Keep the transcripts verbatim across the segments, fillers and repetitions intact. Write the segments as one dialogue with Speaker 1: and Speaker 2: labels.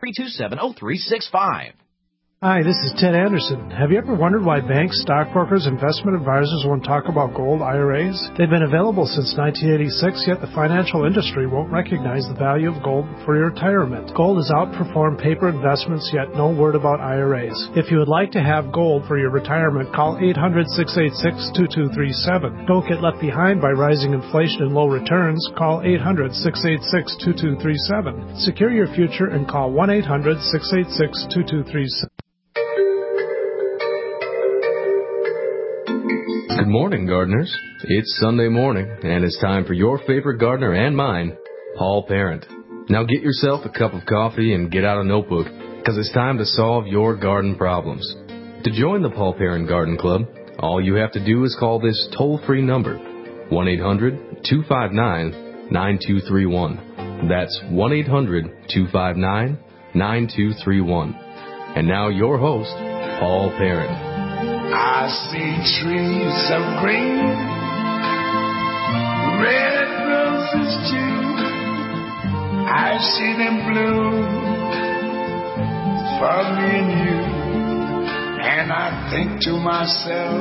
Speaker 1: three two seven, oh three six five.
Speaker 2: Hi, this is Ted Anderson. Have you ever wondered why banks, stockbrokers, investment advisors won't talk about gold I R As? They've been available since nineteen eighty-six, yet the financial industry won't recognize the value of gold for your retirement. Gold has outperformed paper investments, yet no word about I R As. If you would like to have gold for your retirement, call eight hundred, six eight six, two two three seven. Don't get left behind by rising inflation and low returns. Call eight hundred, six eight six, two two three seven. Secure your future and call one eight hundred, six eight six, two two three seven.
Speaker 3: Good morning, gardeners. It's Sunday morning, and it's time for your favorite gardener and mine, Paul Parent. Now get yourself a cup of coffee and get out a notebook, because it's time to solve your garden problems. To join the Paul Parent Garden Club, all you have to do is call this toll-free number, one eight hundred, two five nine, nine two three one. That's one eight hundred, two five nine, nine two three one. And now your host, Paul Parent.
Speaker 4: I see trees of green, red roses too. I see them bloom for me and you. And I think to myself,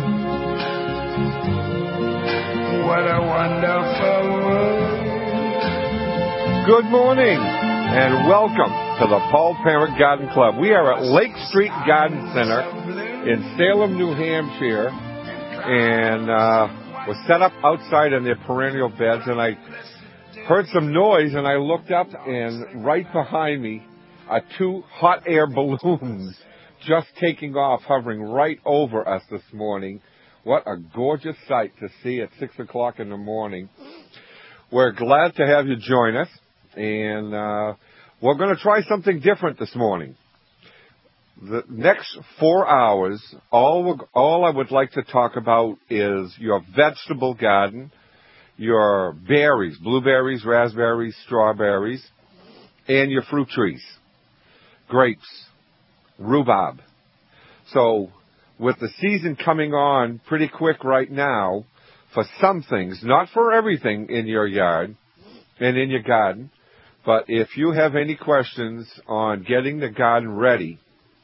Speaker 4: what a wonderful world.
Speaker 5: Good morning and welcome to the Paul Parent Garden Club. We are at Lake Street Garden Center in Salem, New Hampshire, and uh, was set up outside in their perennial beds, and I heard some noise, and I looked up, and right behind me are two hot air balloons just taking off, hovering right over us this morning. What a gorgeous sight to see at six o'clock in the morning. We're glad to have you join us, and uh, we're going to try something different this morning. The next four hours, all all I would like to talk about is your vegetable garden, your berries, blueberries, raspberries, strawberries, and your fruit trees, grapes, rhubarb. So with the season coming on pretty quick right now, for some things, not for everything in your yard and in your garden, but if you have any questions on getting the garden ready,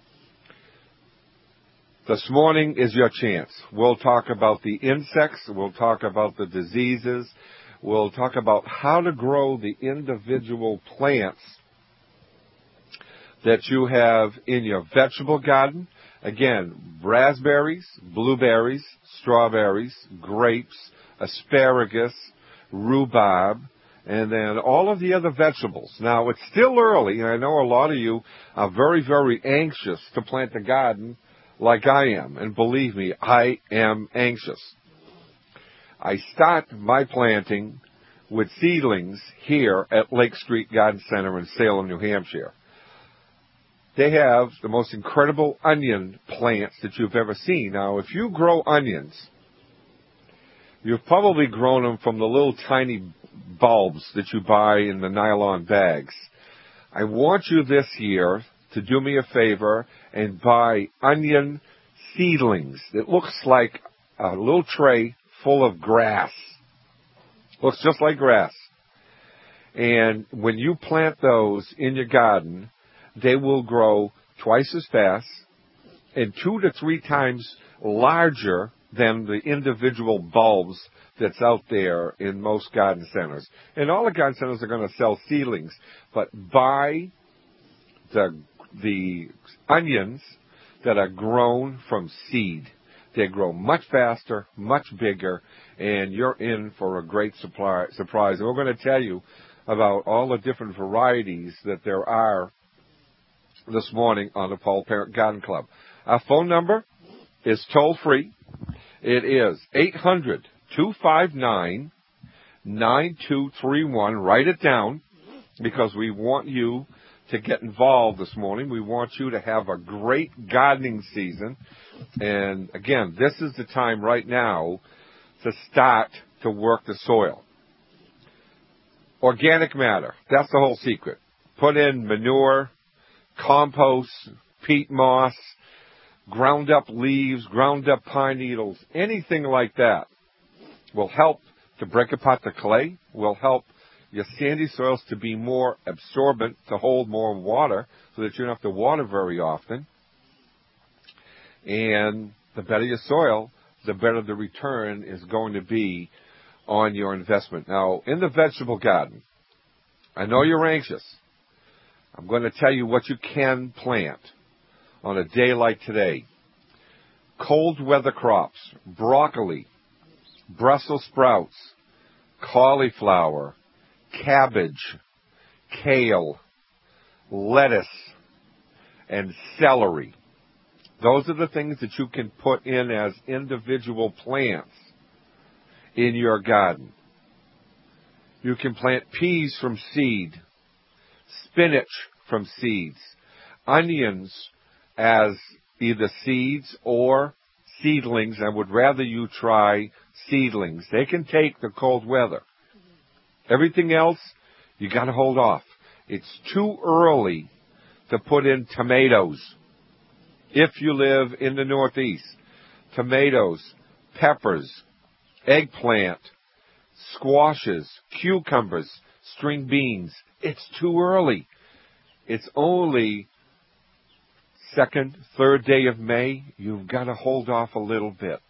Speaker 5: this morning is your chance. We'll talk about the insects. We'll talk about the diseases. We'll talk about how to grow the individual plants that you have in your vegetable garden. Again, raspberries, blueberries, strawberries, grapes, asparagus, rhubarb, and then all of the other vegetables. Now, it's still early, and I know a lot of you are very, very anxious to plant a garden like I am, and believe me, I am anxious. I start my planting with seedlings here at Lake Street Garden Center in Salem, New Hampshire. They have the most incredible onion plants that you've ever seen. Now, if you grow onions, you've probably grown them from the little tiny bulbs that you buy in the nylon bags. I want you this year to do me a favor and buy onion seedlings. It looks like a little tray full of grass. Looks just like grass. And when you plant those in your garden, they will grow twice as fast and two to three times larger than the individual bulbs that's out there in most garden centers. And all the garden centers are going to sell seedlings, but buy the the onions that are grown from seed. They grow much faster, much bigger, and you're in for a great supply, surprise. And we're going to tell you about all the different varieties that there are this morning on the Paul Parent Garden Club. Our phone number is toll-free. It is eight hundred, two five nine, nine two three one. Write it down, because we want you to get involved this morning. We want you to have a great gardening season. And again, this is the time right now to start to work the soil. Organic matter, that's the whole secret. Put in manure, compost, peat moss, ground up leaves, ground up pine needles, anything like that will help to break apart the clay, will help your sandy soils to be more absorbent, to hold more water, so that you don't have to water very often. And the better your soil, the better the return is going to be on your investment. Now, in the vegetable garden, I know you're anxious. I'm going to tell you what you can plant on a day like today. Cold weather crops, broccoli, Brussels sprouts, cauliflower, cabbage, kale, lettuce, and celery. Those are the things that you can put in as individual plants in your garden. You can plant peas from seed, spinach from seeds, onions as either seeds or seedlings. I would rather you try seedlings. They can take the cold weather. Everything else, you got to hold off. It's too early to put in tomatoes. If you live in the Northeast, tomatoes, peppers, eggplant, squashes, cucumbers, string beans. It's too early. It's only second, third day of May. You've got to hold off a little bit.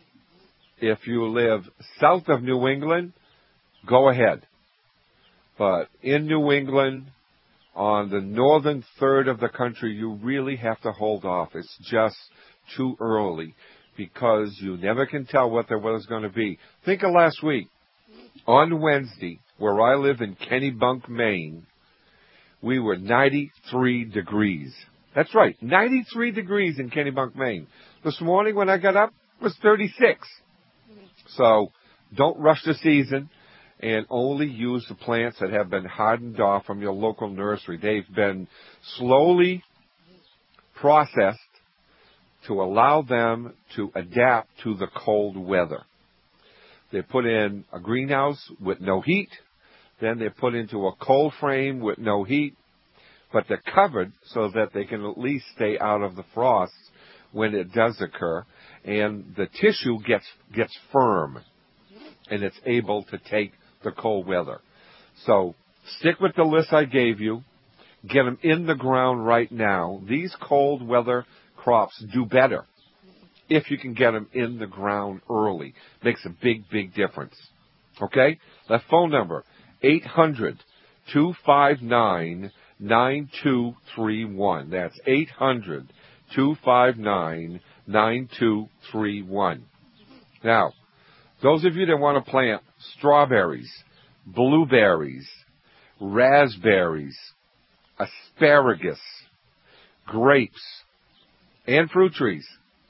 Speaker 5: If you live south of New England, go ahead. But in New England, on the northern third of the country, you really have to hold off. It's just too early because you never can tell what the weather's going to be. Think of last week. On Wednesday, where I live in Kennebunk, Maine, we were ninety-three degrees. That's right, ninety-three degrees in Kennebunk, Maine. This morning when I got up, it was thirty-six. So don't rush the season and only use the plants that have been hardened off from your local nursery. They've been slowly processed to allow them to adapt to the cold weather. They're put in a greenhouse with no heat. Then they're put into a cold frame with no heat. But they're covered so that they can at least stay out of the frost when it does occur. And the tissue gets gets firm. And it's able to take the cold weather. So stick with the list I gave you. Get them in the ground right now. These cold weather crops do better if you can get them in the ground early. Makes a big, big difference. Okay? That phone number, eight hundred, two five nine, nine two three one. That's eight hundred, two five nine, nine two three one. Now, those of you that want to plant strawberries, blueberries, raspberries, asparagus, grapes, and fruit trees,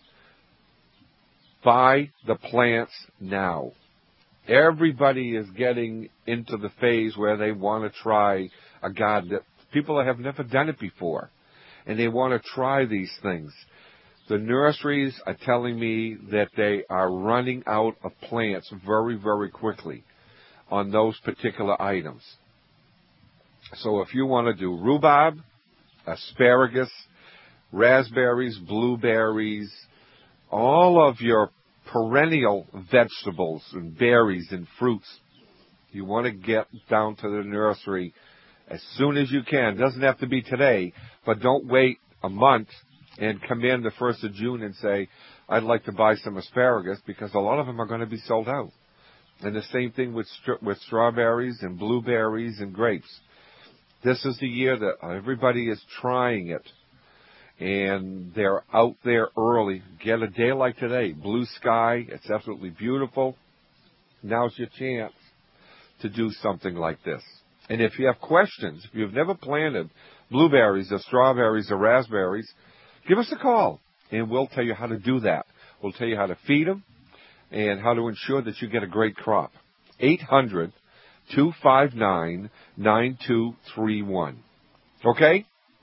Speaker 5: buy the plants now. Everybody is getting into the phase where they want to try a garden. That people that have never done it before, and they want to try these things. The nurseries are telling me that they are running out of plants very, very quickly on those particular items. So if you want to do rhubarb, asparagus, raspberries, blueberries, all of your perennial vegetables and berries and fruits, you want to get down to the nursery as soon as you can. It doesn't have to be today, but don't wait a month and come in the first of June and say, I'd like to buy some asparagus, because a lot of them are going to be sold out. And the same thing with with strawberries and blueberries and grapes. This is the year that everybody is trying it. And they're out there early. Get a day like today. Blue sky. It's absolutely beautiful. Now's your chance to do something like this. And if you have questions, if you've never planted blueberries or strawberries or raspberries, give us a call, and we'll tell you how to do that. We'll tell you how to feed them and how to ensure that you get a great crop. eight hundred, two five nine, nine two three one. Okay?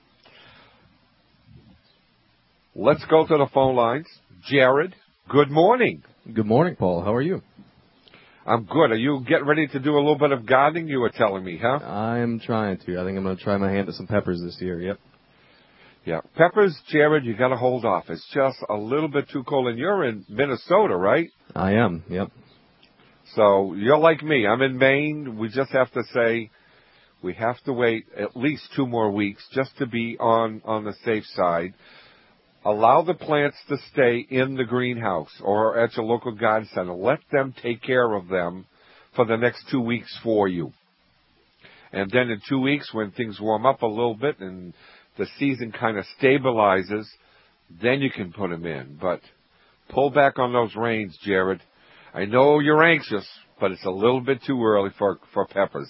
Speaker 5: Let's go to the phone lines. Jared, good morning.
Speaker 3: Good morning, Paul. How are you?
Speaker 5: I'm good. Are you getting ready to do a little bit of gardening, you were telling me, huh?
Speaker 3: I'm trying to. I think I'm going to try my hand at some peppers this year, yep.
Speaker 5: Yeah. Peppers, Jared, you got to hold off. It's just a little bit too cold. And you're in Minnesota, right?
Speaker 3: I am, yep.
Speaker 5: So you're like me. I'm in Maine. We just have to say we have to wait at least two more weeks just to be on, on the safe side. Allow the plants to stay in the greenhouse or at your local garden center. Let them take care of them for the next two weeks for you. And then in two weeks, when things warm up a little bit and the season kind of stabilizes, then you can put them in. But pull back on those reins, Jared. I know you're anxious, but it's a little bit too early for, for peppers.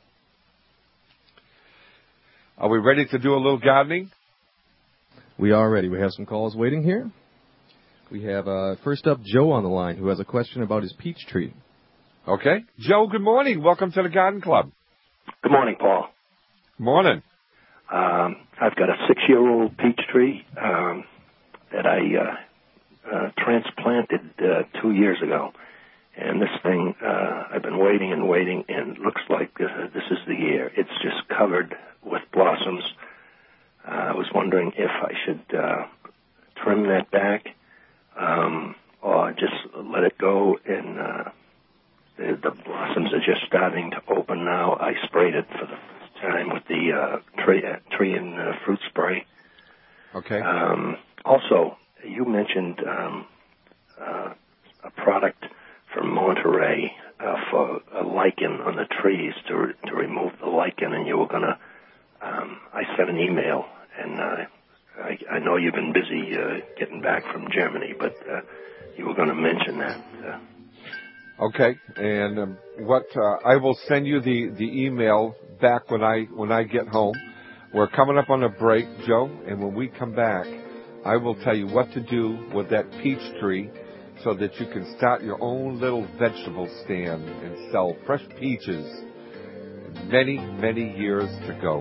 Speaker 5: Are we ready to do a little gardening?
Speaker 3: We are ready. We have some calls waiting here. We have, uh, first up, Joe on the line, who has a question about his peach tree.
Speaker 5: Okay. Joe, good morning. Welcome to the Garden Club.
Speaker 6: Good morning, Paul.
Speaker 5: Morning.
Speaker 6: Um, I've got a six-year-old peach tree um, that I uh, uh, transplanted uh, two years ago. And this thing, uh, I've been waiting and waiting, and it looks like uh, this is the year. It's just covered with blossoms. Uh, I was wondering if I should uh, trim that back um, or just let it go. And uh, the, the blossoms are just starting to open now. I sprayed it for the first time with the uh, tree, uh, tree and uh, fruit spray.
Speaker 5: Okay.
Speaker 6: Um, also, you mentioned um, uh, a product from Monterey uh, for a lichen on the trees to re- to remove the lichen, and you were going to, um, I sent an email, and uh, I, I know you've been busy uh, getting back from Germany, but uh, you were going to mention that. Uh,
Speaker 5: okay, and um, what uh, I will send you the, the email back when I when I get home. We're coming up on a break, Joe, and when we come back, I will tell you what to do with that peach tree so that you can start your own little vegetable stand and sell fresh peaches. Many, many years to go.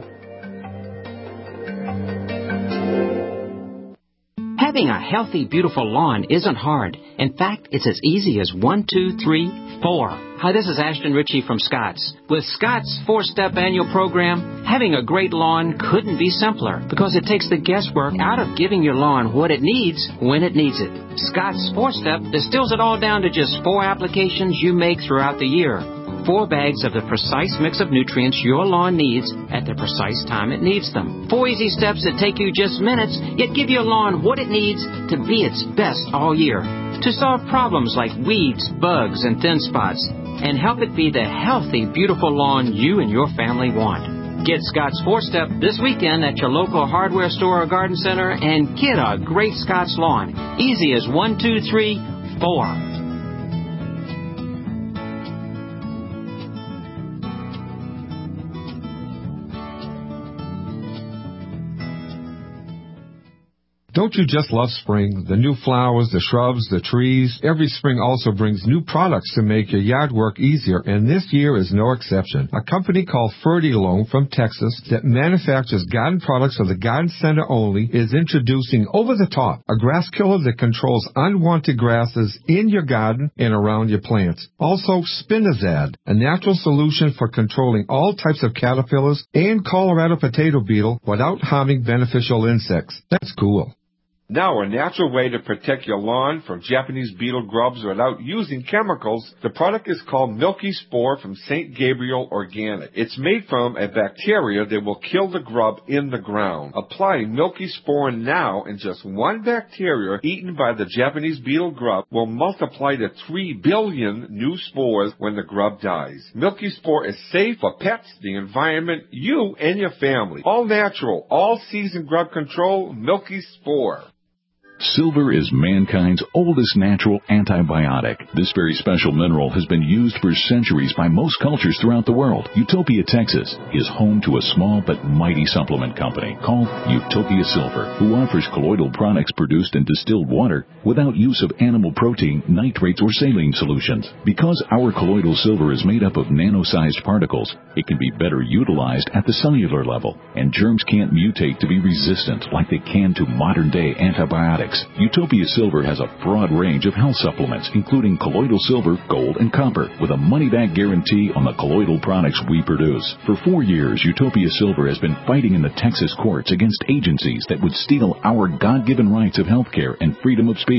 Speaker 1: Having a healthy, beautiful lawn isn't hard. In fact, it's as easy as one, two, three, four. Hi, this is Ashton Ritchie from Scott's. With Scott's four-step annual program, having a great lawn couldn't be simpler because it takes the guesswork out of giving your lawn what it needs when it needs it. Scott's four-step distills it all down to just four applications you make throughout the year. Four bags of the precise mix of nutrients your lawn needs at the precise time it needs them. Four easy steps that take you just minutes, yet give your lawn what it needs to be its best all year. To solve problems like weeds, bugs, and thin spots, and help it be the healthy, beautiful lawn you and your family want. Get Scott's four-step this weekend at your local hardware store or garden center and get a great Scott's lawn. Easy as one, two, three, four.
Speaker 5: Don't you just love spring? The new flowers, the shrubs, the trees. Every spring also brings new products to make your yard work easier, and this year is no exception. A company called Fertilome from Texas that manufactures garden products for the garden center only is introducing Over the Top, a grass killer that controls unwanted grasses in your garden and around your plants. Also, Spinazad, a natural solution for controlling all types of caterpillars and Colorado potato beetle without harming beneficial insects. That's cool. Now, a natural way to protect your lawn from Japanese beetle grubs without using chemicals. The product is called Milky Spore from Saint Gabriel Organic. It's made from a bacteria that will kill the grub in the ground. Applying Milky Spore now, and just one bacteria eaten by the Japanese beetle grub will multiply to three billion new spores when the grub dies. Milky Spore is safe for pets, the environment, you, and your family. All natural, all season grub control, Milky Spore.
Speaker 7: Silver is mankind's oldest natural antibiotic. This very special mineral has been used for centuries by most cultures throughout the world. Utopia, Texas is home to a small but mighty supplement company called Utopia Silver, who offers colloidal products produced in distilled water without use of animal protein, nitrates, or saline solutions. Because our colloidal silver is made up of nano-sized particles, it can be better utilized at the cellular level, and germs can't mutate to be resistant like they can to modern-day antibiotics. Utopia Silver has a broad range of health supplements, including colloidal silver, gold, and copper, with a money-back guarantee on the colloidal products we produce. For four years, Utopia Silver has been fighting in the Texas courts against agencies that would steal our God-given rights of health care and freedom of speech.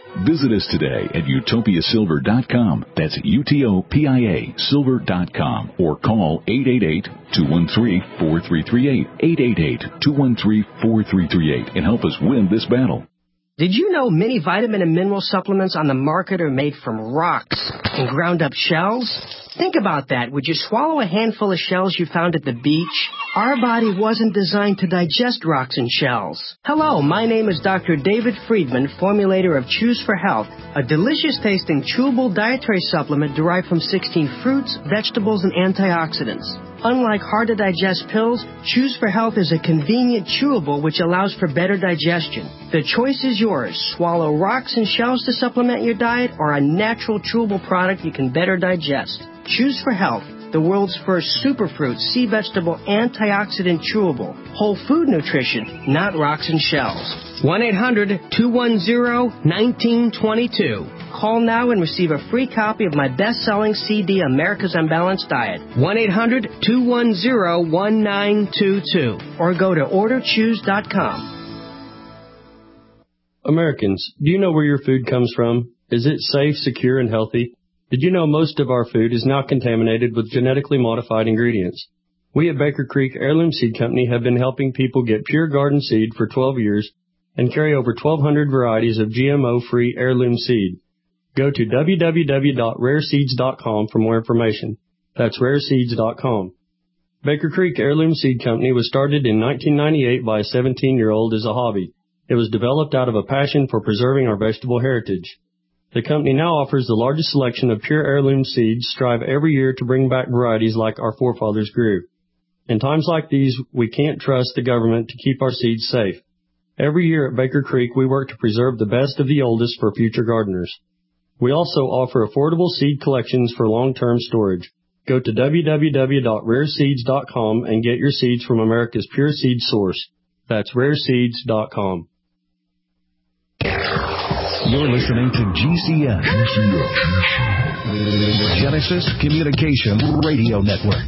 Speaker 7: Visit us today at utopia silver dot com. That's U T O P I A silver dot com. Or call eight eight eight, two one three, four three three eight, eight eight eight, two one three, four three three eight, and help us win this battle.
Speaker 8: Did you know many vitamin and mineral supplements on the market are made from rocks and ground up shells? Think about that. Would you swallow a handful of shells you found at the beach? Our body wasn't designed to digest rocks and shells. Hello, my name is Doctor David Friedman, formulator of Choose for Health, a delicious-tasting chewable dietary supplement derived from sixteen fruits, vegetables, and antioxidants. Unlike hard-to-digest pills, Choose for Health is a convenient chewable which allows for better digestion. The choice is yours. Swallow rocks and shells to supplement your diet or a natural chewable product you can better digest. Choose for Health, the world's first superfruit, sea vegetable, antioxidant chewable. Whole food nutrition, not rocks and shells. one eight hundred, two one zero, one nine two two. Call now and receive a free copy of my best-selling C D, America's Unbalanced Diet. one eight hundred, two one zero, one nine two two. Or go to order choose dot com.
Speaker 9: Americans, do you know where your food comes from? Is it safe, secure, and healthy? Did you know most of our food is now contaminated with genetically modified ingredients? We at Baker Creek Heirloom Seed Company have been helping people get pure garden seed for twelve years and carry over twelve hundred varieties of G M O-free heirloom seed. Go to w w w dot rare seeds dot com for more information. That's rare seeds dot com. Baker Creek Heirloom Seed Company was started in nineteen ninety-eight by a seventeen-year-old as a hobby. It was developed out of a passion for preserving our vegetable heritage. The company now offers the largest selection of pure heirloom seeds, strive every year to bring back varieties like our forefathers grew. In times like these, we can't trust the government to keep our seeds safe. Every year at Baker Creek, we work to preserve the best of the oldest for future gardeners. We also offer affordable seed collections for long-term storage. Go to w w w dot rare seeds dot com and get your seeds from America's pure seed source. That's rare seeds dot com.
Speaker 7: You're listening to G C N, Genesis Communication Radio Network.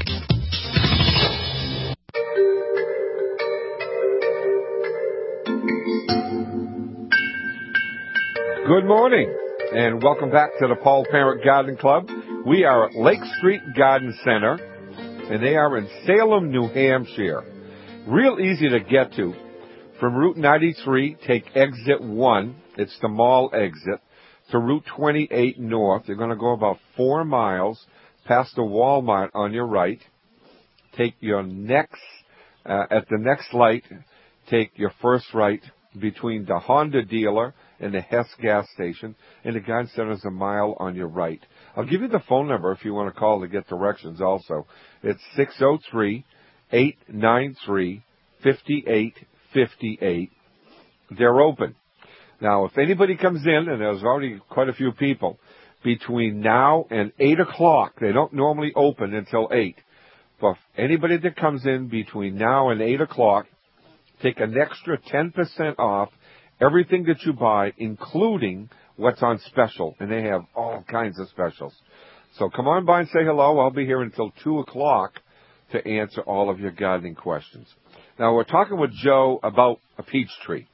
Speaker 5: Good morning, and welcome back to the Paul Parent Garden Club. We are at Lake Street Garden Center, and they are in Salem, New Hampshire. Real easy to get to. From Route ninety-three, take exit one. It's the mall exit to Route twenty-eight north. You're going to go about four miles past the Walmart on your right. Take your next, uh, at the next light, take your first right between the Honda dealer and the Hess gas station, and the garden center is a mile on your right. I'll give you the phone number if you want to call to get directions also. It's six oh three, eight nine three, five eight five eight. They're open. Now, if anybody comes in, and there's already quite a few people, between now and eight o'clock, they don't normally open until eight, but anybody that comes in between now and eight o'clock, take an extra ten percent off everything that you buy, including what's on special, and they have all kinds of specials. So come on by and say hello. I'll be here until two o'clock to answer all of your gardening questions. Now, we're talking with Joe about a peach tree.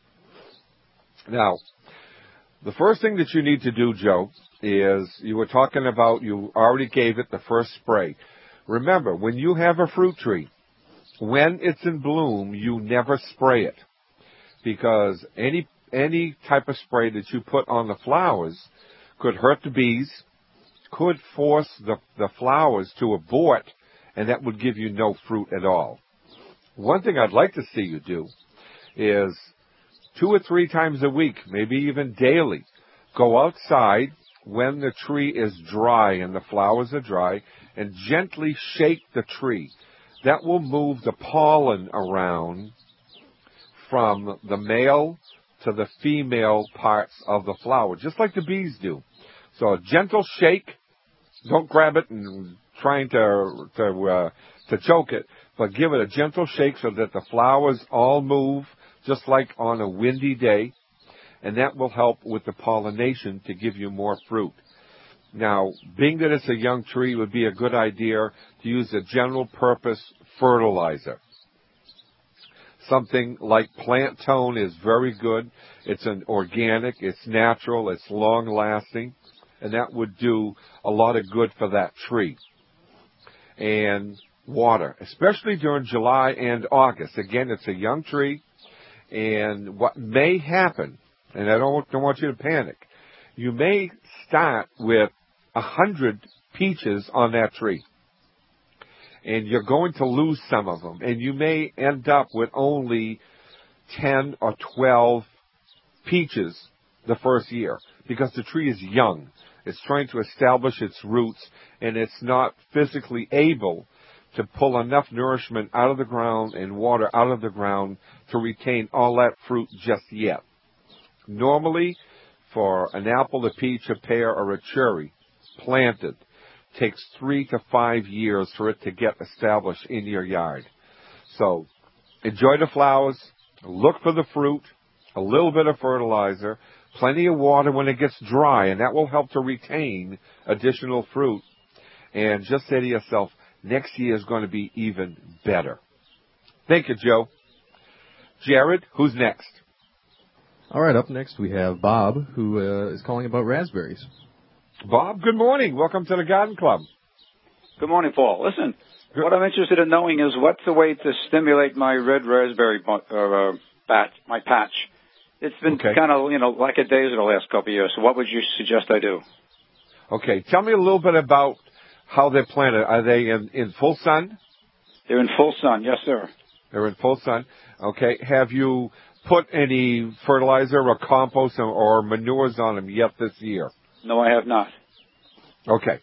Speaker 5: Now, the first thing that you need to do, Joe, is you were talking about you already gave it the first spray. Remember, when you have a fruit tree, when it's in bloom, you never spray it, because any any type of spray that you put on the flowers could hurt the bees, could force the, the flowers to abort, and that would give you no fruit at all. One thing I'd like to see you do is two or three times a week, maybe even daily, go outside when the tree is dry and the flowers are dry and gently shake the tree. That will move the pollen around from the male to the female parts of the flower, just like the bees do. So a gentle shake, don't grab it and trying to to uh, to choke it, but give it a gentle shake so that the flowers all move, just like on a windy day, and that will help with the pollination to give you more fruit. Now, being that it's a young tree, it would be a good idea to use a general purpose fertilizer. Something like Plant Tone is very good. It's an organic, it's natural, it's long-lasting, and that would do a lot of good for that tree. And water, especially during July and August. Again, it's a young tree, and what may happen, and I don't, don't want you to panic, you may start with a hundred peaches on that tree, and you're going to lose some of them, and you may end up with only ten or twelve peaches the first year, because the tree is young. It's trying to establish its roots, and it's not physically able to pull enough nourishment out of the ground and water out of the ground to retain all that fruit just yet. Normally, for an apple, a peach, a pear, or a cherry planted, takes three to five years for it to get established in your yard. So enjoy the flowers, look for the fruit, a little bit of fertilizer, plenty of water when it gets dry, and that will help to retain additional fruit. And just say to yourself, next year is going to be even better. Thank you, Joe. Jared, who's next?
Speaker 3: All right, up next we have Bob, who uh, is calling about raspberries.
Speaker 5: Bob, good morning. Welcome to the Garden Club.
Speaker 10: Good morning, Paul. Listen, what I'm interested in knowing is what's the way to stimulate my red raspberry uh, patch, my patch. It's been okay. kind of, you know, like a daisy the last couple of years. So what would you suggest I do?
Speaker 5: Okay. Tell me a little bit about how they're planted. Are they in, in full sun?
Speaker 10: They're in full sun, yes, sir.
Speaker 5: They're in full sun. Okay. Have you put any fertilizer or compost or manures on them yet this year?
Speaker 10: No, I have not.
Speaker 5: Okay.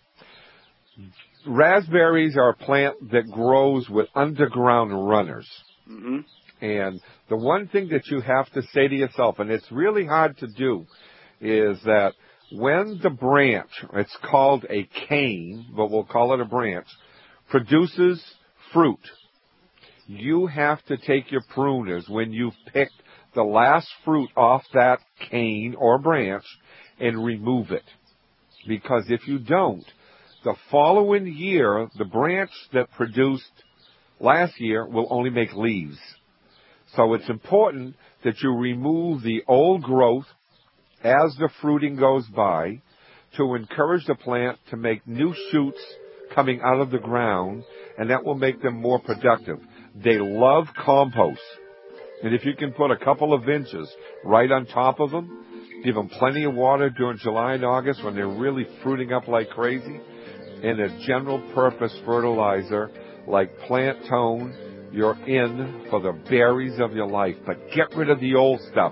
Speaker 5: Raspberries are a plant that grows with underground runners.
Speaker 10: Mm-hmm.
Speaker 5: And the one thing that you have to say to yourself, and it's really hard to do, is that when the branch, it's called a cane, but we'll call it a branch, produces fruit, you have to take your pruners when you've picked the last fruit off that cane or branch and remove it. Because if you don't, the following year, the branch that produced last year will only make leaves. So it's important that you remove the old growth as the fruiting goes by to encourage the plant to make new shoots coming out of the ground, and that will make them more productive. They love compost. And if you can put a couple of inches right on top of them, give them plenty of water during July and August when they're really fruiting up like crazy, and a general purpose fertilizer like Plant Tone, you're in for the berries of your life. But get rid of the old stuff.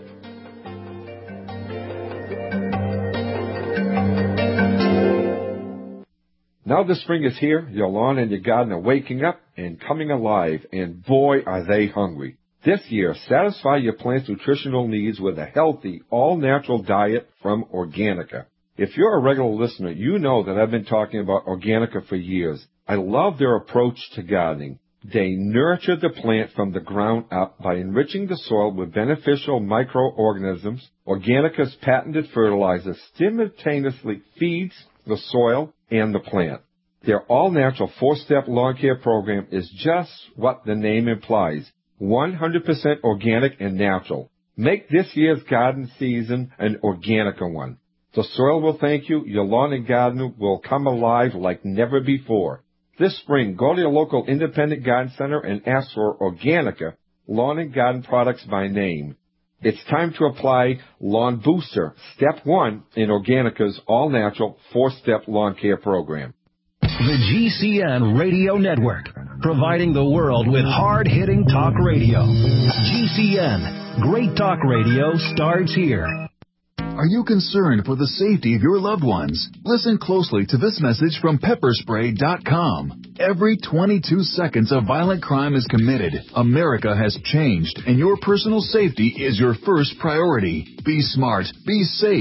Speaker 5: Now the spring is here, your lawn and your garden are waking up and coming alive, and boy, are they hungry. This year, satisfy your plant's nutritional needs with a healthy, all-natural diet from Organica. If you're a regular listener, you know that I've been talking about Organica for years. I love their approach to gardening. They nurture the plant from the ground up by enriching the soil with beneficial microorganisms. Organica's patented fertilizer simultaneously feeds the soil and the plant. Their all-natural four-step lawn care program is just what the name implies. one hundred percent organic and natural. Make this year's garden season an Organica one. The soil will thank you. Your lawn and garden will come alive like never before. This spring, go to your local independent garden center and ask for Organica lawn and garden products by name. It's time to apply Lawn Booster, step one in Organica's all-natural four-step lawn care program.
Speaker 11: The G C N Radio Network, providing the world with hard-hitting talk radio. G C N, great talk radio starts here.
Speaker 12: Are you concerned for the safety of your loved ones? Listen closely to this message from pepper spray dot com. Every twenty-two seconds a violent crime is committed. America has changed, and your personal safety is your first priority. Be smart. Be safe.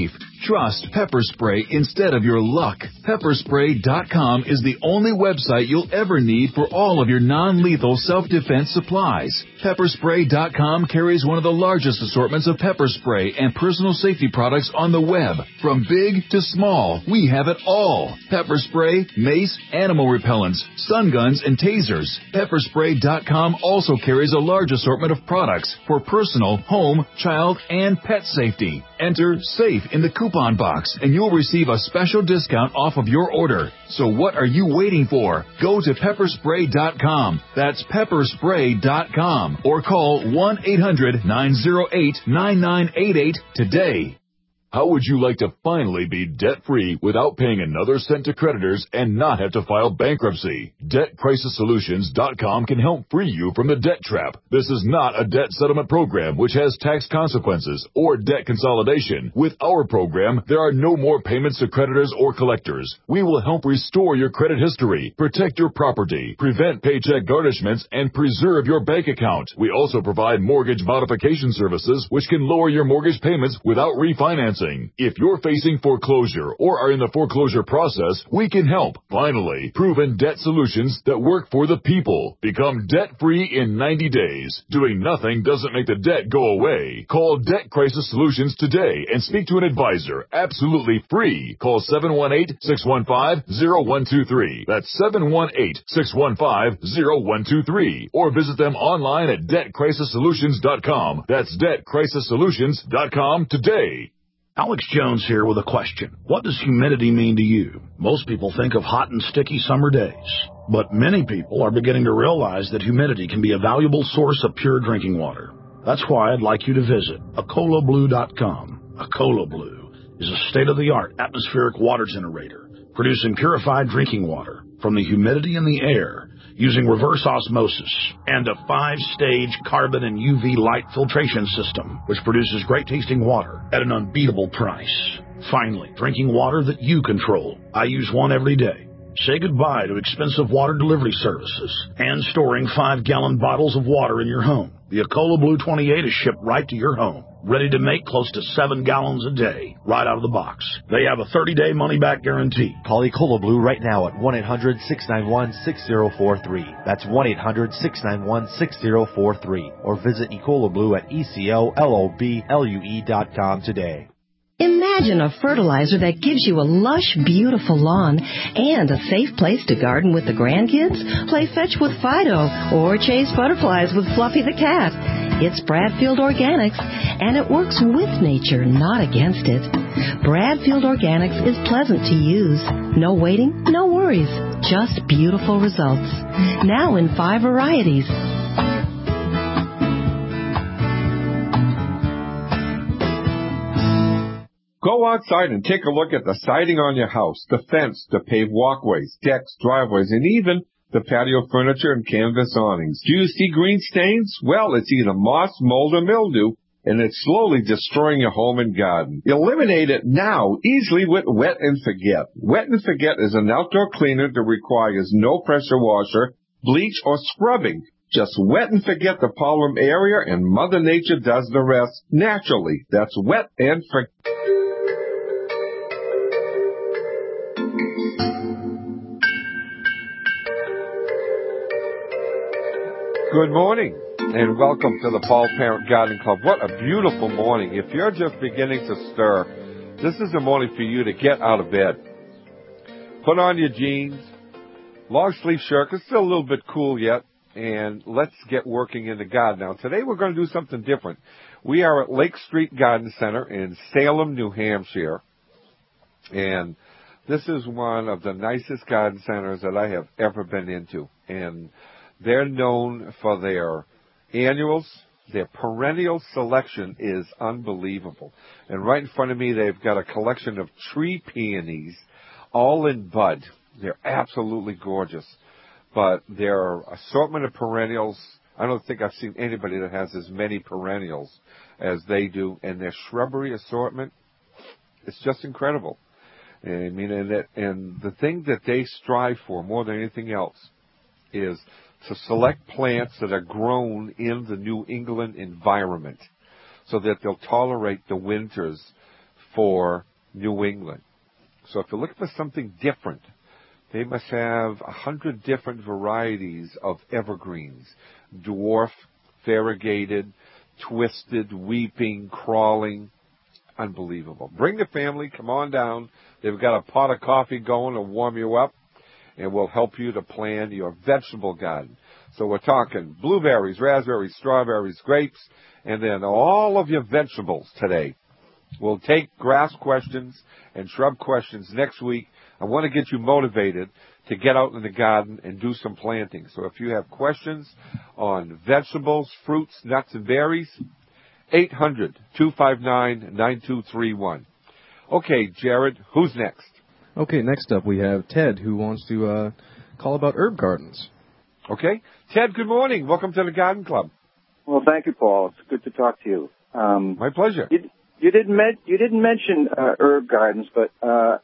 Speaker 12: Trust Pepper Spray instead of your luck. Pepper Spray dot com is the only website you'll ever need for all of your non-lethal self-defense supplies. Pepper Spray dot com carries one of the largest assortments of pepper spray and personal safety products on the web. From big to small, we have it all. Pepper spray, mace, animal repellents, stun guns, and tasers. Pepper Spray dot com also carries a large assortment of products for personal, home, child, and pet safety. Enter SAFE in the coupon box and you'll receive a special discount off of your order. So what are you waiting for? Go to Pepper Spray dot com. That's Pepper Spray dot com or call one eight hundred nine oh eight nine nine eight eight today.
Speaker 13: How would you like to finally be debt-free without paying another cent to creditors and not have to file bankruptcy? Debt Crisis Solutions dot com can help free you from the debt trap. This is not a debt settlement program which has tax consequences or debt consolidation. With our program, there are no more payments to creditors or collectors. We will help restore your credit history, protect your property, prevent paycheck garnishments, and preserve your bank account. We also provide mortgage modification services which can lower your mortgage payments without refinancing. If you're facing foreclosure or are in the foreclosure process, we can help. Finally, proven debt solutions that work for the people. Become debt-free in ninety days. Doing nothing doesn't make the debt go away. Call Debt Crisis Solutions today and speak to an advisor. Absolutely free. Call seven one eight, six one five, zero one two three. That's seven one eight, six one five, zero one two three. Or visit them online at Debt Crisis Solutions dot com. That's Debt Crisis Solutions dot com today.
Speaker 14: Alex Jones here with a question. What does humidity mean to you? Most people think of hot and sticky summer days, but many people are beginning to realize that humidity can be a valuable source of pure drinking water. That's why I'd like you to visit Acola Blue dot com. Acola Blue is a state-of-the-art atmospheric water generator producing purified drinking water from the humidity in the air using reverse osmosis and a five-stage carbon and U V light filtration system, which produces great-tasting water at an unbeatable price. Finally, drinking water that you control. I use one every day. Say goodbye to expensive water delivery services and storing five-gallon bottles of water in your home. The Acola Blue twenty-eight is shipped right to your home, ready to make close to seven gallons a day, right out of the box. They have a thirty-day money-back guarantee.
Speaker 15: Call Ecola Blue right now at one eight hundred, six nine one, six zero four three. That's one eight hundred, six nine one, six zero four three. Or visit Ecola Blue at E C O L O B L U E dot com today.
Speaker 16: Imagine a fertilizer that gives you a lush, beautiful lawn and a safe place to garden with the grandkids, play fetch with Fido, or chase butterflies with Fluffy the cat. It's Bradfield Organics, and it works with nature, not against it. Bradfield Organics is pleasant to use. No waiting, no worries, just beautiful results. Now in five varieties.
Speaker 5: Go outside and take a look at the siding on your house, the fence, the paved walkways, decks, driveways, and even the patio furniture and canvas awnings. Do you see green stains? Well, it's either moss, mold, or mildew, and it's slowly destroying your home and garden. Eliminate it now, easily with Wet and Forget. Wet and Forget is an outdoor cleaner that requires no pressure washer, bleach, or scrubbing. Just wet and forget the problem area, and Mother Nature does the rest naturally. That's Wet and Forget. Good morning, and welcome to the Paul Parent Garden Club. What a beautiful morning. If you're just beginning to stir, this is the morning for you to get out of bed. Put on your jeans, long sleeve shirt. It's still a little bit cool yet, and let's get working in the garden. Now, today we're going to do something different. We are at Lake Street Garden Center in Salem, New Hampshire, and this is one of the nicest garden centers that I have ever been into, and they're known for their annuals. Their perennial selection is unbelievable. And right in front of me, they've got a collection of tree peonies, all in bud. They're absolutely gorgeous. But their assortment of perennials, I don't think I've seen anybody that has as many perennials as they do. And their shrubbery assortment, it's just incredible. And I mean, and, that, and the thing that they strive for more than anything else is to select plants that are grown in the New England environment so that they'll tolerate the winters for New England. So if you're looking for something different, they must have a hundred different varieties of evergreens. Dwarf, variegated, twisted, weeping, crawling. Unbelievable. Bring the family. Come on down. They've got a pot of coffee going to warm you up, and we'll help you to plan your vegetable garden. So we're talking blueberries, raspberries, strawberries, grapes, and then all of your vegetables today. We'll take grass questions and shrub questions next week. I want to get you motivated to get out in the garden and do some planting. So if you have questions on vegetables, fruits, nuts, and berries, eight hundred, two five nine, nine two three one. Okay, Jared, who's next?
Speaker 3: Okay, next up we have Ted, who wants to uh, call about herb gardens.
Speaker 5: Okay. Ted, good morning. Welcome to the Garden Club.
Speaker 17: Well, thank you, Paul. It's good to talk to you. Um,
Speaker 5: My pleasure.
Speaker 17: You, you didn't men- you didn't mention uh, herb gardens, but uh,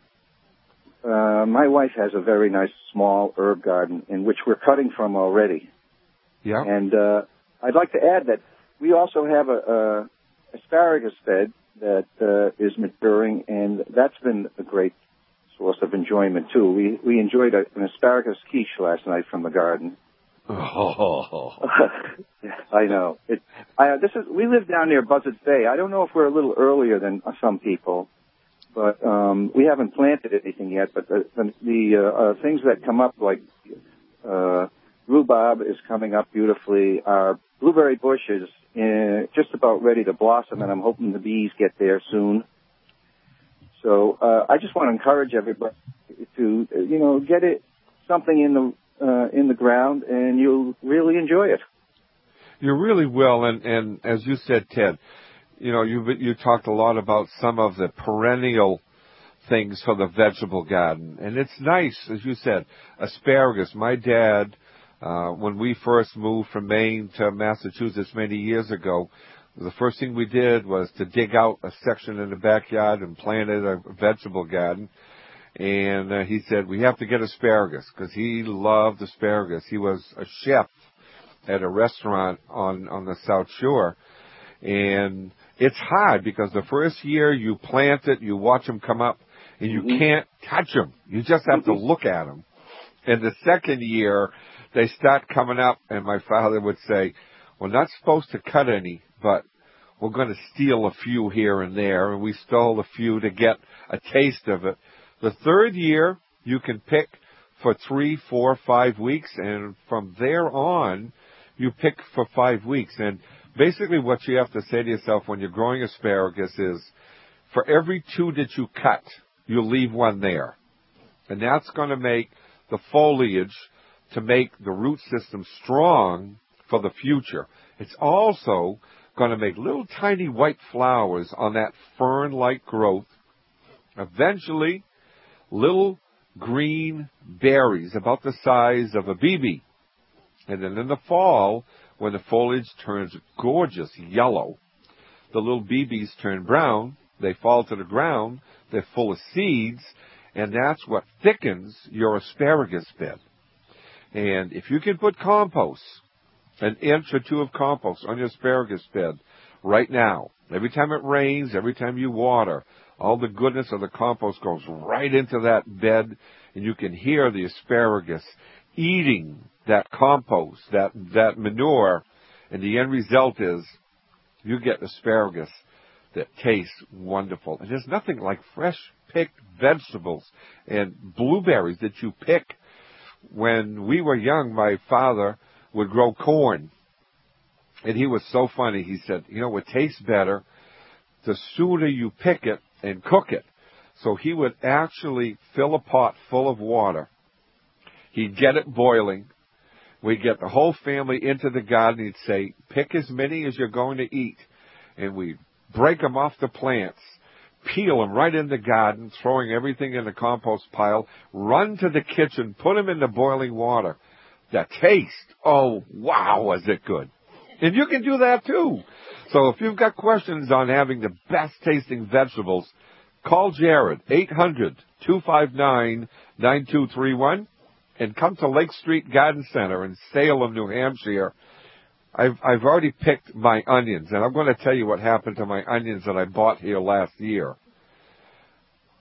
Speaker 17: uh, my wife has a very nice small herb garden in which we're cutting from already.
Speaker 5: Yeah.
Speaker 17: And uh, I'd like to add that we also have a, a asparagus bed that uh, is maturing, and that's been a great source of enjoyment too. We we enjoyed a, an asparagus quiche last night from the garden.
Speaker 5: Oh,
Speaker 17: I know. It, I, this is we live down near Buzzards Bay. I don't know if we're a little earlier than some people, but um, we haven't planted anything yet. But the the, the uh, uh, things that come up, like uh, rhubarb, is coming up beautifully. Our blueberry bush is uh, just about ready to blossom, and I'm hoping the bees get there soon. So uh, I just want to encourage everybody to, you know, get it something in the uh, in the ground, and you'll really enjoy it.
Speaker 5: You really will, and, and as you said, Ted, you know, you you talked a lot about some of the perennial things for the vegetable garden, and it's nice, as you said, asparagus. My dad, uh, when we first moved from Maine to Massachusetts many years ago, the first thing we did was to dig out a section in the backyard and planted a vegetable garden. And uh, he said, we have to get asparagus, because he loved asparagus. He was a chef at a restaurant on, on the South Shore. And it's hard, because the first year you plant it, you watch them come up, and you mm-hmm. can't touch them. You just have to look at them. And the second year, they start coming up, and my father would say, we're not supposed to cut any, but we're going to steal a few here and there, and we stole a few to get a taste of it. The third year, you can pick for three, four, five weeks, and from there on, you pick for five weeks. And basically what you have to say to yourself when you're growing asparagus is, for every two that you cut, you leave one there. And that's going to make the foliage to make the root system strong for the future. It's also going to make little tiny white flowers on that fern-like growth. Eventually, little green berries about the size of a B B. And then in the fall, when the foliage turns gorgeous yellow, the little B Bs turn brown, they fall to the ground, they're full of seeds, and that's what thickens your asparagus bed. And if you can put compost, an inch or two of compost on your asparagus bed right now, every time it rains, every time you water, all the goodness of the compost goes right into that bed, and you can hear the asparagus eating that compost, that, that manure, and the end result is you get asparagus that tastes wonderful. And there's nothing like fresh picked vegetables and blueberries that you pick. When we were young, my father would grow corn, and he was so funny. He said, you know, what tastes better, the sooner you pick it and cook it. So he would actually fill a pot full of water. He'd get it boiling. We'd get the whole family into the garden. He'd say, pick as many as you're going to eat. And we'd break them off the plants, peel them right in the garden, throwing everything in the compost pile, run to the kitchen, put them in the boiling water. The taste, oh, wow, was it good. And you can do that too. So if you've got questions on having the best tasting vegetables, call Jared, eight hundred, two five nine, nine two three one, and come to Lake Street Garden Center in Salem, New Hampshire. I've, I've already picked my onions, and I'm going to tell you what happened to my onions that I bought here last year.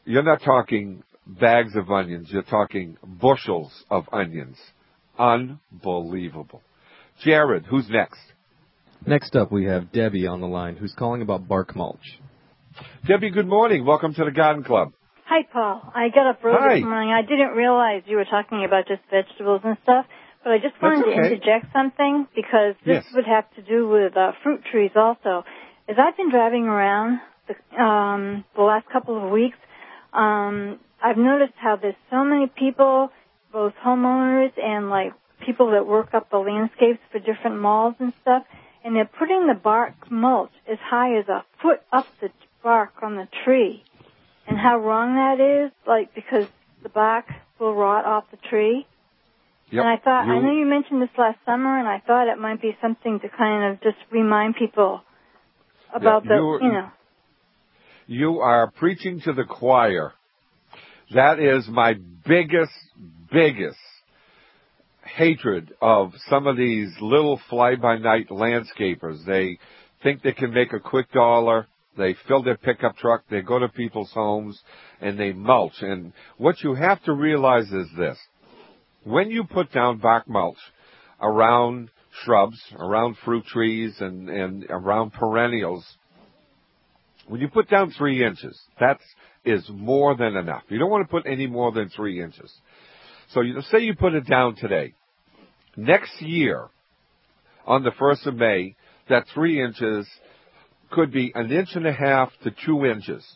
Speaker 5: you're not talking bags of onions. You're talking bushels of onions. Unbelievable. Jared, who's next?
Speaker 18: Next up, we have Debbie on the line, who's calling about bark mulch.
Speaker 5: Debbie, good morning. Welcome to the Garden Club.
Speaker 19: Hi, Paul. I got up early
Speaker 5: Hi.
Speaker 19: this morning. I didn't realize you were talking about just vegetables and stuff, but I just wanted
Speaker 5: That's okay.
Speaker 19: to interject something because this
Speaker 5: Yes.
Speaker 19: would have to do with uh, fruit trees also. As I've been driving around the, um, the last couple of weeks, um, I've noticed how there's so many people, both homeowners and like people that work up the landscapes for different malls and stuff, and they're putting the bark mulch as high as a foot up the bark on the tree. And how wrong that is, like, because the bark will rot off the tree.
Speaker 5: Yep.
Speaker 19: And I thought,
Speaker 5: You-
Speaker 19: I know you mentioned this last summer, and I thought it might be something to kind of just remind people about
Speaker 5: Yeah,
Speaker 19: the,
Speaker 5: you're-
Speaker 19: you know.
Speaker 5: You are preaching to the choir. That is my biggest, biggest hatred of some of these little fly-by-night landscapers. They think they can make a quick dollar. They fill their pickup truck. They go to people's homes, and they mulch. And what you have to realize is this. When you put down bark mulch around shrubs, around fruit trees, and, and around perennials, when you put down three inches, that is more than enough. You don't want to put any more than three inches. So you say you put it down today. Next year, on the first of May, that three inches could be an inch and a half to two inches.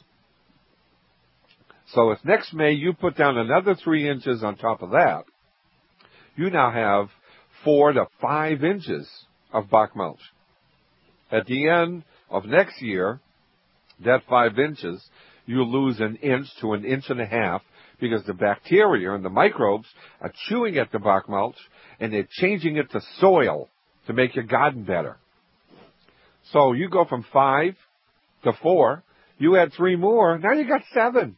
Speaker 5: So if next May you put down another three inches on top of that, you now have four to five inches of bark mulch. At the end of next year, that five inches, you lose an inch to an inch and a half because the bacteria and the microbes are chewing at the bark mulch and they're changing it to soil to make your garden better. So you go from five to four, you add three more, now you got seven.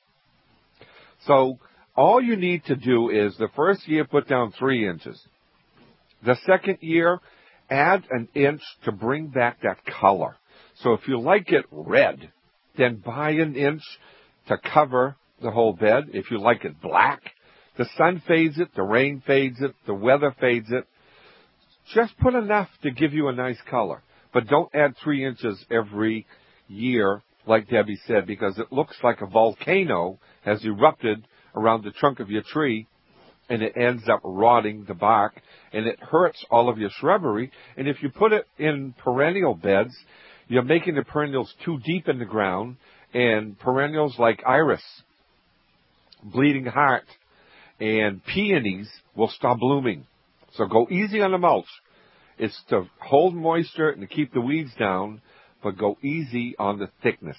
Speaker 5: So all you need to do is the first year put down three inches. The second year, add an inch to bring back that color. So if you like it red, then buy an inch to cover the whole bed. If you like it black, the sun fades it, the rain fades it, the weather fades it. Just put enough to give you a nice color. But don't add three inches every year, like Debbie said, because it looks like a volcano has erupted around the trunk of your tree, and it ends up rotting the bark, and it hurts all of your shrubbery. And if you put it in perennial beds, you're making the perennials too deep in the ground, and perennials like iris, bleeding heart, and peonies will stop blooming. So go easy on the mulch. It's to hold moisture and to keep the weeds down, but go easy on the thickness.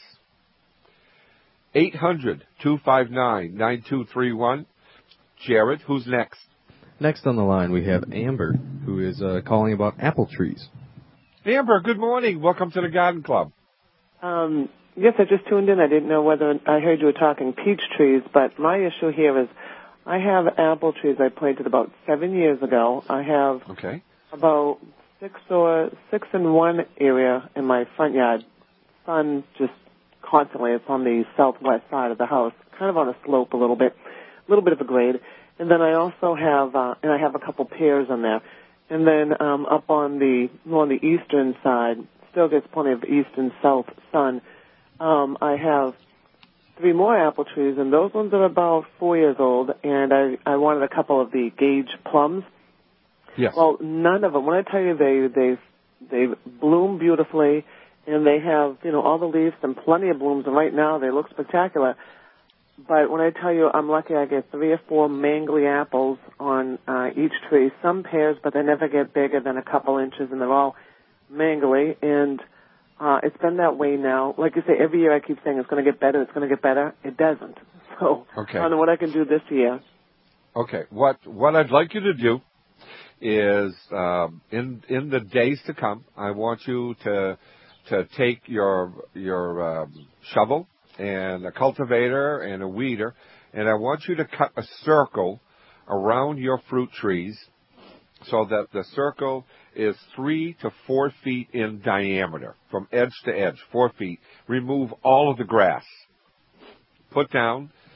Speaker 5: eight hundred, two five nine, nine two three one. Jared, who's next?
Speaker 18: Next on the line, we have Amber, who is uh, calling about apple trees.
Speaker 5: Amber, good morning. Welcome to the Garden Club.
Speaker 20: Um, yes, I just tuned in. I didn't know whether I heard you were talking peach trees, but my issue here is I have apple trees I planted about seven years ago. I have
Speaker 5: okay.
Speaker 20: about six or six in one area in my front yard. Sun just constantly. It's on the southwest side of the house, kind of on a slope a little bit, a little bit of a grade. And then I also have, uh, and I have a couple pears in there. And then um, up on the more on the eastern side, still gets plenty of east and south sun. Um, I have three more apple trees, and those ones are about four years old. And I, I wanted a couple of the gauge plums.
Speaker 5: Yes.
Speaker 20: Well, none of them. When I tell you they they they bloom beautifully, and they have you know all the leaves and plenty of blooms, and right now they look spectacular. But when I tell you I'm lucky, I get three or four mangly apples on uh, each tree. Some pears, but they never get bigger than a couple inches, and they're all mangly. And uh, it's been that way now. Like you say, every year I keep saying it's going to get better, it's going to get better. It doesn't. So
Speaker 5: okay.
Speaker 20: I don't know what I can do this year.
Speaker 5: Okay. What what I'd like you to do is um, in in the days to come, I want you to to take your your um, shovel and a cultivator and a weeder, and I want you to cut a circle around your fruit trees so that the circle is three to four feet in diameter, from edge to edge, four feet. Remove all of the grass. Put down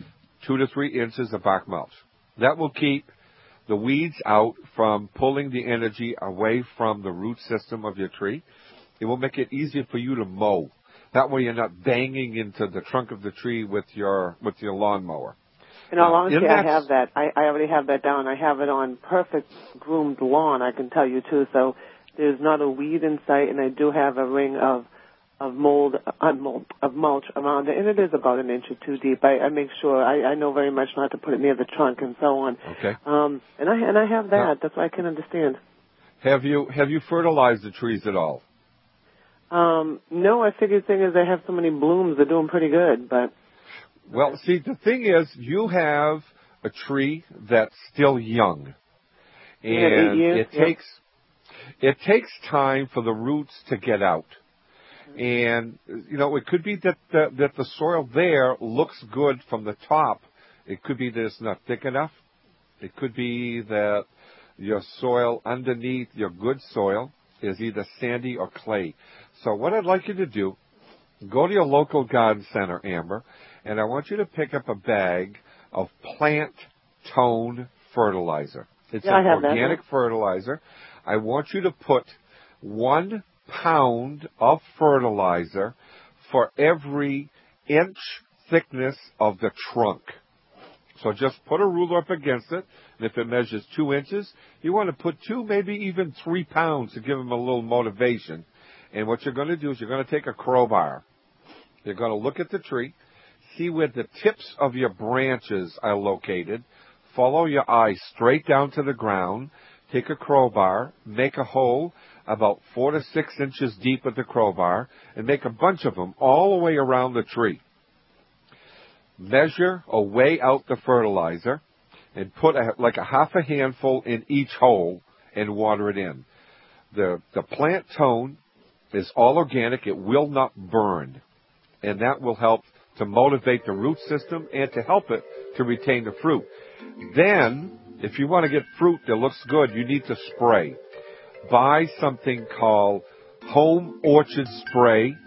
Speaker 5: two to three inches of bark mulch. That will keep the weeds out from pulling the energy away from the root system of your tree. It will make it easier for you to mow. That way you're not banging into the trunk of the tree with your with your lawnmower.
Speaker 20: In all
Speaker 5: Now, in
Speaker 20: honesty, I
Speaker 5: that-
Speaker 20: have that. I, I already have that down. I have it on perfect groomed lawn, I can tell you, too. So there's not a weed in sight, and I do have a ring of of mold, uh, mold of mulch around it, and it is about an inch or two deep. I, I make sure. I, I know very much not to put it near the trunk and so on.
Speaker 5: Okay.
Speaker 20: Um, and I and I have that.
Speaker 5: Now,
Speaker 20: That's why I can understand.
Speaker 5: Have you have you fertilized the trees at all?
Speaker 20: Um, no, I figured thing is they have so many blooms, they're doing pretty good, but.
Speaker 5: Well, see, the thing is, you have a tree that's still young,
Speaker 20: Yeah, eight
Speaker 5: and
Speaker 20: years,
Speaker 5: it
Speaker 20: yeah.
Speaker 5: takes it takes time for the roots to get out. And you know, it could be that the, that the soil there looks good from the top. It could be that it's not thick enough. It could be that your soil underneath your good soil is either sandy or clay. So what I'd like you to do, go to your local garden center, Amber, and I want you to pick up a bag of plant tone fertilizer. It's
Speaker 20: Yeah, I
Speaker 5: an
Speaker 20: have that,
Speaker 5: organic
Speaker 20: yeah.
Speaker 5: fertilizer. I want you to put one pound of fertilizer for every inch thickness of the trunk. So just put a ruler up against it, and if it measures two inches, you want to put two, maybe even three pounds to give them a little motivation. And what you're going to do is you're going to take a crowbar. You're going to look at the tree, see where the tips of your branches are located, follow your eye straight down to the ground, take a crowbar, make a hole about four to six inches deep with the crowbar, and make a bunch of them all the way around the tree. Measure or weigh out the fertilizer and put a, like a half a handful in each hole and water it in. The, the plant tone is all organic. It will not burn, and that will help to motivate the root system and to help it to retain the fruit. Then, if you want to get fruit that looks good, you need to spray. Buy something called Home Orchard Spray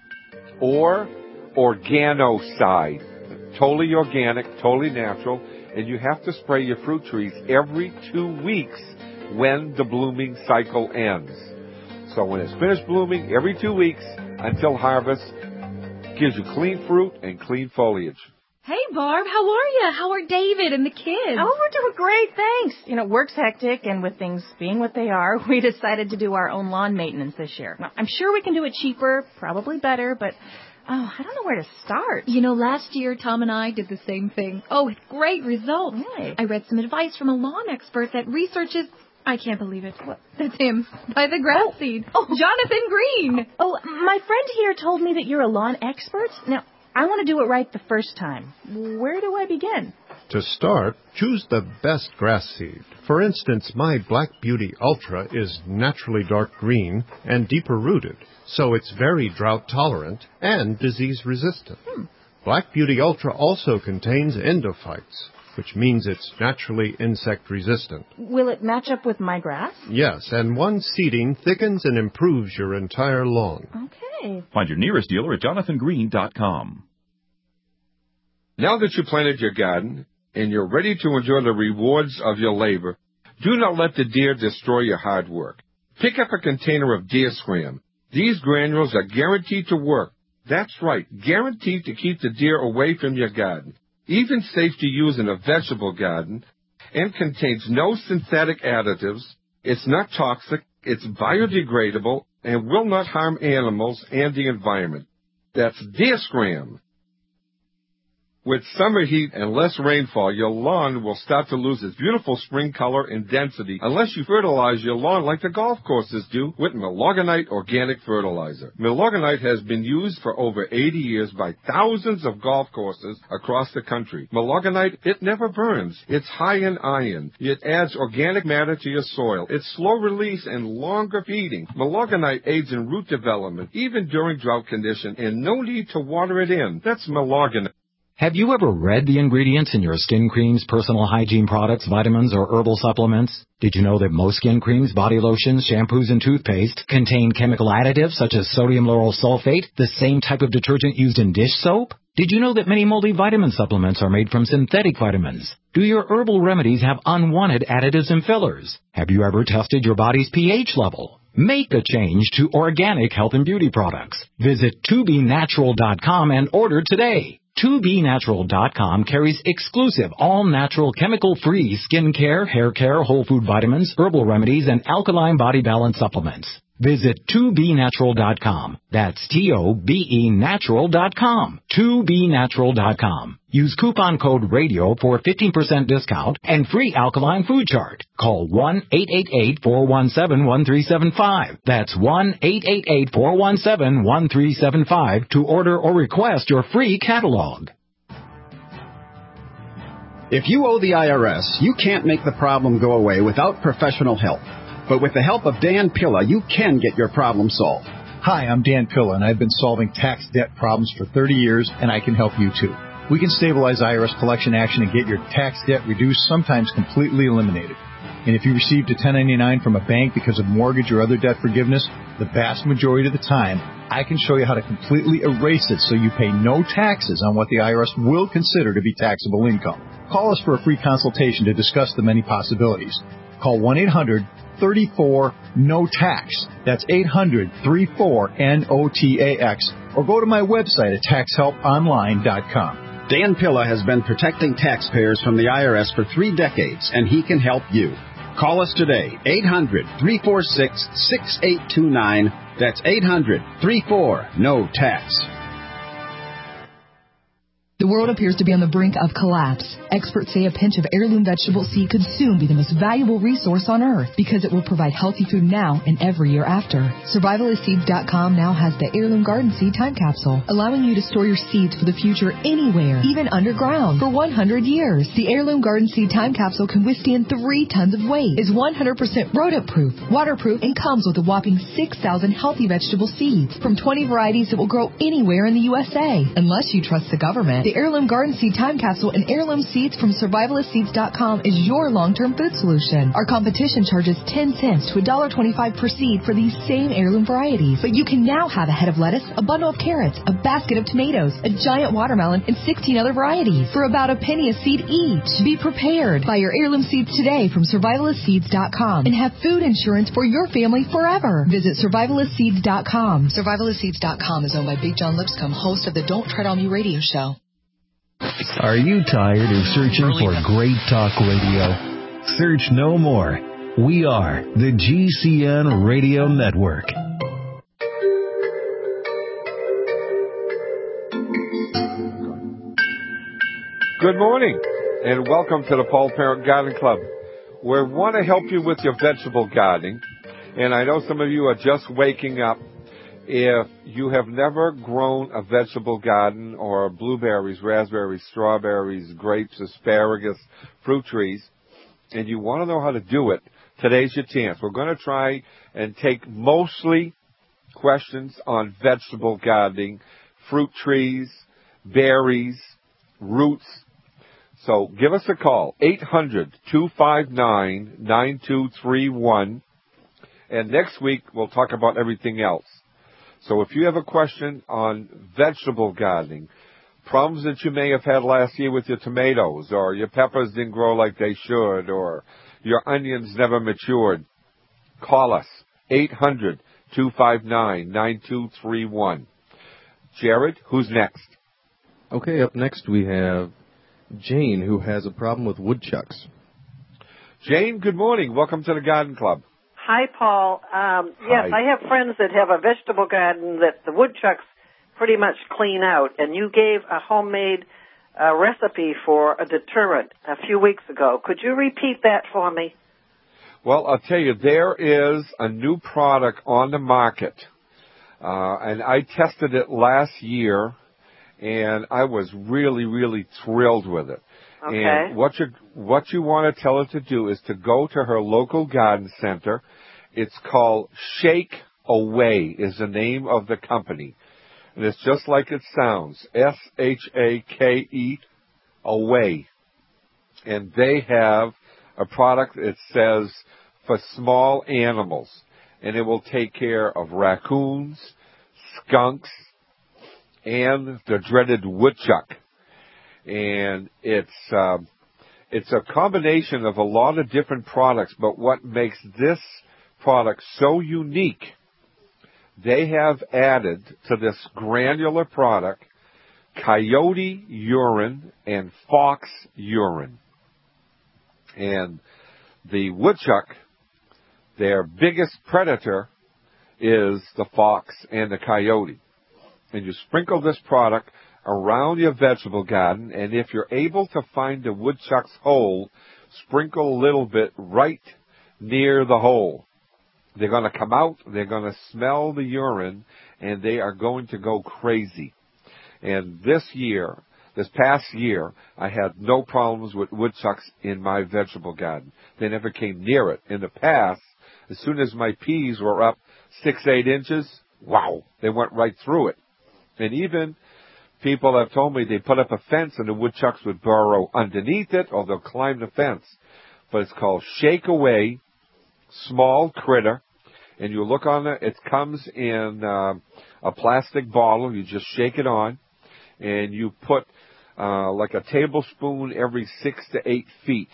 Speaker 5: or Organocide. Totally organic, totally natural, and you have to spray your fruit trees every two weeks when the blooming cycle ends. So when it's finished blooming, every two weeks until harvest, gives you clean fruit and clean foliage.
Speaker 21: Hey, Barb, how are you? How are David and the kids?
Speaker 22: Oh, we're doing great, thanks. You know, work's hectic, and with things being what they are, we decided to do our own lawn maintenance this year. Now, I'm sure we can do it cheaper, probably better, but, oh, I don't know where to start.
Speaker 21: You know, last year, Tom and I did the same thing. Oh, with great results.
Speaker 22: Really?
Speaker 21: I read some advice from a lawn expert that researches... I can't believe it. What? That's him. By the grass oh. seed. Oh, Jonathan Green.
Speaker 22: Oh, my friend here told me that you're a lawn expert. Now, I want to do it right the first time. Where do I begin?
Speaker 23: To start, choose the best grass seed. For instance, my Black Beauty Ultra is naturally dark green and deeper rooted, so it's very drought tolerant and disease resistant.
Speaker 22: Hmm.
Speaker 23: Black Beauty Ultra also contains endophytes, which means it's naturally insect resistant.
Speaker 22: Will it match up with my grass?
Speaker 23: Yes, and one seeding thickens and improves your entire lawn.
Speaker 22: Okay.
Speaker 7: Find your nearest dealer at jonathan green dot com.
Speaker 5: Now that you planted your garden and you're ready to enjoy the rewards of your labor, do not let the deer destroy your hard work. Pick up a container of Deer Scram. These granules are guaranteed to work. That's right, guaranteed to keep the deer away from your garden. Even safe to use in a vegetable garden, and contains no synthetic additives. It's not toxic, it's biodegradable, and will not harm animals and the environment. That's Deer Scram. With summer heat and less rainfall, your lawn will start to lose its beautiful spring color and density unless you fertilize your lawn like the golf courses do with Milorganite Organic Fertilizer. Milorganite has been used for over eighty years by thousands of golf courses across the country. Milorganite, it never burns. It's high in iron. It adds organic matter to your soil. It's slow release and longer feeding. Milorganite aids in root development, even during drought condition, and no need to water it in. That's Milorganite.
Speaker 2: Have you ever read the ingredients in your skin creams, personal hygiene products, vitamins, or herbal supplements? Did you know that most skin creams, body lotions, shampoos, and toothpaste contain chemical additives such as sodium lauryl sulfate, the same type of detergent used in dish soap? Did you know that many multivitamin supplements are made from synthetic vitamins? Do your herbal remedies have unwanted additives and fillers? Have you ever tested your body's pH level? Make a change to organic health and beauty products. Visit two b natural dot com and order today. two b natural dot com carries exclusive, all-natural, chemical-free skincare, hair care, whole food vitamins, herbal remedies, and alkaline body balance supplements. Visit two b natural dot com. That's T O B E natural dot com. two b natural dot com. Use coupon code RADIO for a fifteen percent discount and free alkaline food chart. Call one eight eight eight, four one seven, one three seven five. That's one eight eight eight, four one seven, one three seven five to order or request your free catalog.
Speaker 4: If you owe the I R S, you can't make the problem go away without professional help. But with the help of Dan Pilla, you can get your problem solved.
Speaker 6: Hi, I'm Dan Pilla, and I've been solving tax debt problems for thirty years, and I can help you too. We can stabilize I R S collection action and get your tax debt reduced, sometimes completely eliminated. And if you received a ten ninety-nine from a bank because of mortgage or other debt forgiveness, the vast majority of the time, I can show you how to completely erase it so you pay no taxes on what the I R S will consider to be taxable income. Call us for a free consultation to discuss the many possibilities. Call one eight hundred, three four, N O T A X. That's eight hundred, three four, N O T A X. Or go to my website at tax help online dot com.
Speaker 4: Dan Pilla has been protecting taxpayers from the I R S for three decades, and he can help you. Call us today, eight hundred, three four six, six eight two nine. That's eight hundred, three four, N O T A X.
Speaker 24: The world appears to be on the brink of collapse. Experts say a pinch of heirloom vegetable seed could soon be the most valuable resource on earth because it will provide healthy food now and every year after. Survivalist Seeds dot com now has the Heirloom Garden Seed Time Capsule, allowing you to store your seeds for the future anywhere, even underground, for one hundred years. The Heirloom Garden Seed Time Capsule can withstand three tons of weight, is one hundred percent rodent-proof, waterproof, and comes with a whopping six thousand healthy vegetable seeds from twenty varieties that will grow anywhere in the U S A. Unless you trust the government, the Heirloom Garden Seed Time Capsule and heirloom seeds from Survivalist Seeds dot com is your long-term food solution. Our competition charges ten cents to one dollar twenty-five per seed for these same heirloom varieties. But you can now have a head of lettuce, a bundle of carrots, a basket of tomatoes, a giant watermelon, and sixteen other varieties for about a penny a seed each. Be prepared. Buy your heirloom seeds today from Survivalist Seeds dot com and have food insurance for your family forever. Visit Survivalist Seeds dot com. Survivalist Seeds dot com is owned by Big John Lipscomb, host of the Don't Tread on Me radio show.
Speaker 11: Are you tired of searching for great talk radio? Search no more. We are the G C N Radio Network.
Speaker 5: Good morning, and welcome to the Paul Parent Garden Club, where we want to help you with your vegetable gardening. And I know some of you are just waking up. If you have never grown a vegetable garden or blueberries, raspberries, strawberries, grapes, asparagus, fruit trees, and you want to know how to do it, today's your chance. We're going to try and take mostly questions on vegetable gardening, fruit trees, berries, roots. So give us a call, eight hundred, two five nine, nine two three one. And next week we'll talk about everything else. So if you have a question on vegetable gardening, problems that you may have had last year with your tomatoes, or your peppers didn't grow like they should, or your onions never matured, call us, eight hundred, two five nine, nine two three one. Jared, who's next?
Speaker 18: Okay, up next we have Jane, who has a problem with woodchucks.
Speaker 5: Jane, good morning. Welcome to the Garden Club.
Speaker 25: Hi, Paul. Um, yes,
Speaker 5: Hi.
Speaker 25: I have friends that have a vegetable garden that the woodchucks pretty much clean out, and you gave a homemade uh, recipe for a deterrent a few weeks ago. Could you repeat that for me?
Speaker 5: Well, I'll tell you, there is a new product on the market, uh, and I tested it last year, and I was really, really thrilled with it.
Speaker 25: Okay.
Speaker 5: And what you what you want to tell her to do is to go to her local garden center. It's called Shake Away is the name of the company. And it's just like it sounds, S H A K E, Away. And they have a product that says for small animals. And it will take care of raccoons, skunks, and the dreaded woodchuck. And it's um, it's a combination of a lot of different products, but what makes this product so unique, they have added to this granular product coyote urine and fox urine. And the woodchuck, their biggest predator is the fox and the coyote. And you sprinkle this product around your vegetable garden, and if you're able to find the woodchuck's hole, sprinkle a little bit right near the hole. They're going to come out, they're going to smell the urine, and they are going to go crazy. And this year, this past year, I had no problems with woodchucks in my vegetable garden. They never came near it. In the past, as soon as my peas were up six, eight inches, wow, they went right through it. And even people have told me they put up a fence and the woodchucks would burrow underneath it or they'll climb the fence. But it's called Shake Away Small Critter. And you look on it, it comes in uh, a plastic bottle. You just shake it on. And you put uh, like a tablespoon every six to eight feet.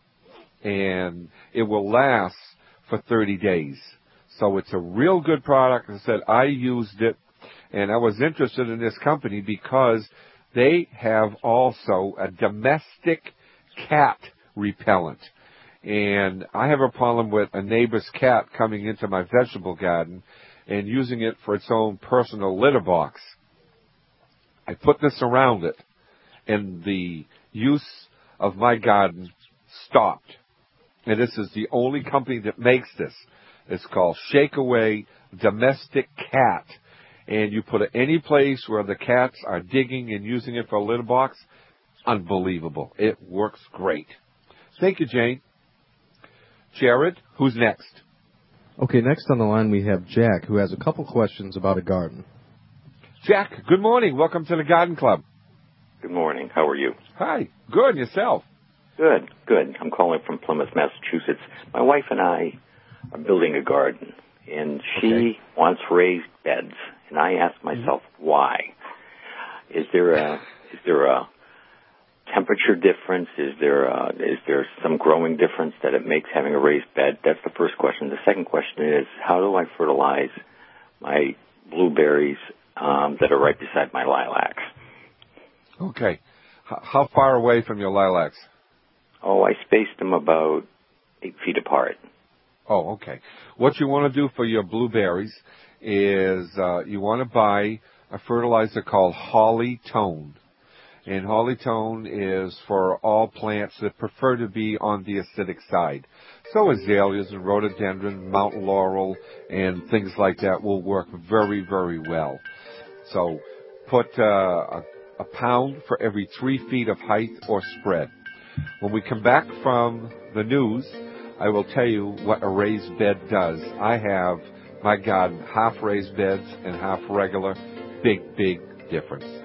Speaker 5: And it will last for thirty days. So it's a real good product. As I said, I used it. And I was interested in this company because they have also a domestic cat repellent. And I have a problem with a neighbor's cat coming into my vegetable garden and using it for its own personal litter box. I put this around it, and the use of my garden stopped. And this is the only company that makes this. It's called Shake Away Domestic Cat. And you put it any place where the cats are digging and using it for a litter box. Unbelievable. It works great. Thank you, Jane. Jared, who's next?
Speaker 18: Okay, next on the line we have Jack, who has a couple questions about a garden.
Speaker 5: Jack, good morning. Welcome to the Garden Club.
Speaker 1: Good morning. How are you?
Speaker 5: Hi. Good. And yourself?
Speaker 1: Good, good. I'm calling from Plymouth, Massachusetts. My wife and I are building a garden, and she okay. wants raised beds. And I ask myself, mm-hmm. why? Is there a is there a temperature difference? Is there a, is there some growing difference that it makes having a raised bed? That's the first question. The second question is, how do I fertilize my blueberries um, that are right beside my lilacs?
Speaker 5: Okay. H- how far away from your lilacs?
Speaker 1: Oh, I spaced them about eight feet apart.
Speaker 5: Oh, okay. What you want to do for your blueberries is uh, you want to buy a fertilizer called Holly Tone. And Holly Tone is for all plants that prefer to be on the acidic side. So azaleas and rhododendron, mountain laurel, and things like that will work very, very well. So put uh, a, a pound for every three feet of height or spread. When we come back from the news, I will tell you what a raised bed does. I have my garden half raised beds and half regular. Big, big difference.